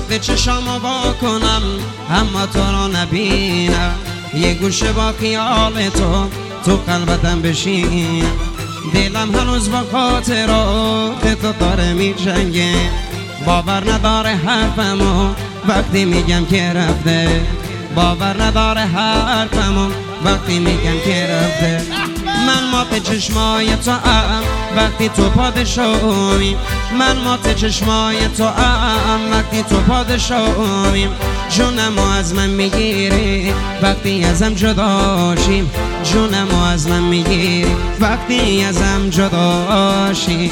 وقتی چشامو با کنم اما تو رو نبینم، یه گوشه با خیال تو قلبتم بشین، دلم هنوز با خاطرات تو داره می جنگه، باور نداره حرفمو وقتی میگم که رفته، باور نداره حرفمو وقتی میگم که رفته. من مات چشمای تو وقتی تو پادشاهی، من مات چشمای تو وقتی تو پادشاهی، جونمو از من میگیری وقتی ازم جداشیم، جونمو از من میگیری وقتی ازم جداشیم.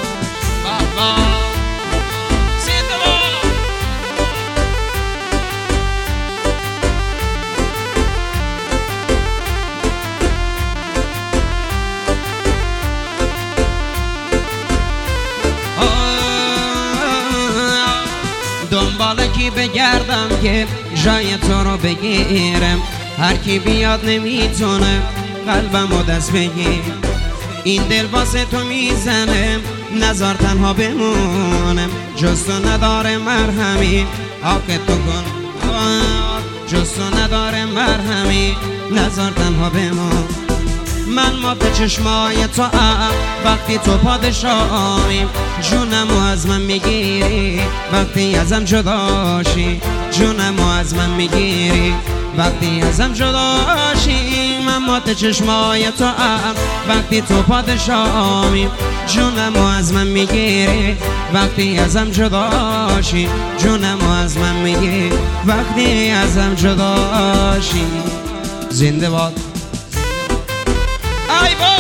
دنبال کی بگردم که جای تو رو بگیرم، هر کی بیاد نمیتونه قلبمو دست بگیر، این دل واسه تو میزنه نزار تنها بمونم، جز تو نداره مرهمی آخه تو کن، جز تو نداره مرهمی نزار تنها بمون. من مات چشمای تو وقتی تو پادشاهی، جونمو از من میگیری وقتی ازم جداشی، جونمو از من میگیری وقتی ازم جداشی. من مات چشمای تو وقتی تو پادشاهی، جونمو از من میگیری وقتی ازم جداشی، جونمو از من میگیری وقتی ازم جداشی. زنده باد. ای